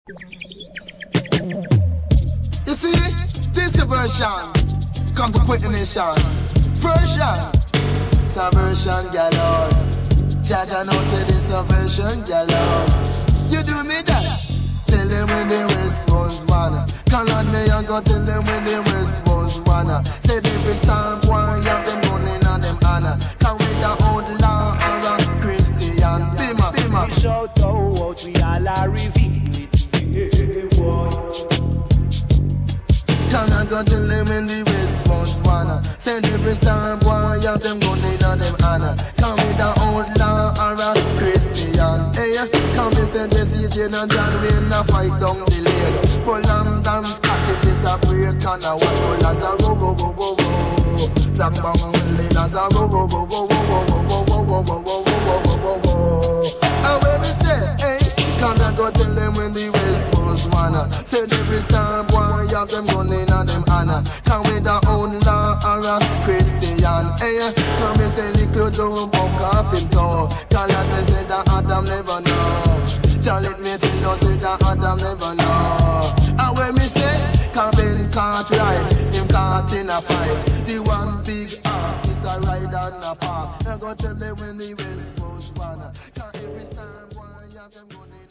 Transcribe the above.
You see, this is a version. Come to put the nation. Version. It's a version galore. Jaja know say this a version galore. You do me that. Tell them when the West was wanna. Call on me and go tell them when the West was wanna. Say every stamp one, have them running on them honor. Come with the old law or a Christian. Bima. We shout out, we all are revealed it. Come and go tell them when the West was wanna. Say every stamp one, have them running on them honor. Come with the old law or a Christian. Hey, come and say this Jane and John Wayne a fight down the lane. Pull and dance, cut this a break and a watch pull as a go. Slam bang will as a go. And when we say, hey, come and go tell them when the West was wanna. Say every stamp one, have them running on them honor. Come with the own law or a Christian. Hey, come and say little Joe buck off him toe. Call it me say that Adam never know. Tell it me till you say that Adam never know. And when me say, Calvin can't write, him caught in a fight. The one big ass, this a ride and a pass. I go tell them when the West was wanna. Cause every time one, have them running.